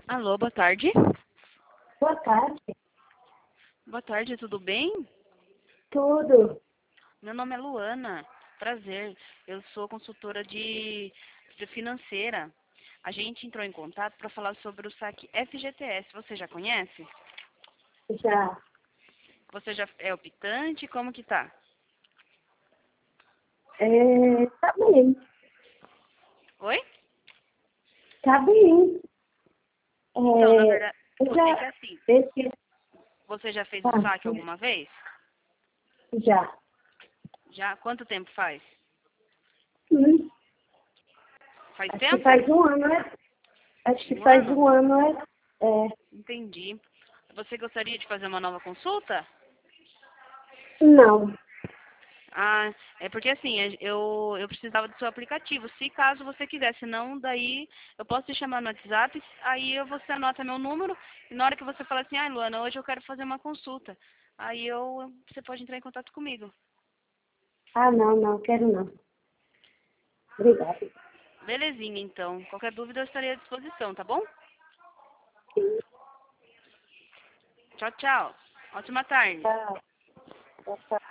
Alô, boa tarde. Boa tarde. Boa tarde, tudo bem? Tudo. Meu nome é Luana. Prazer. Eu sou consultora de financeira. A gente entrou em contato para falar sobre o saque FGTS. Você já conhece? Já. Você já é optante? Como que tá? Tá bem. Oi? Tá bem. Então, na verdade, Eu é que já. assim, Esse, você já fez o ah, saque alguma vez? já. Já? Quanto tempo faz? Hum, Faz acho que tempo? faz um ano, né? Acho que Um faz ano? um ano, né? Entendi. Você gostaria de fazer uma nova consulta? Não. Ah, é porque assim, eu precisava do seu aplicativo, se caso você quiser, senão daí eu posso te chamar no WhatsApp, aí você anota meu número, e na hora que você falar assim, ah, Luana, hoje eu quero fazer uma consulta, você pode entrar em contato comigo. Ah, não, quero não. Obrigada. Belezinha, então. Qualquer dúvida eu estarei à disposição, tá bom? Tchau, tchau. Ótima tarde. Tchau. Boa tarde.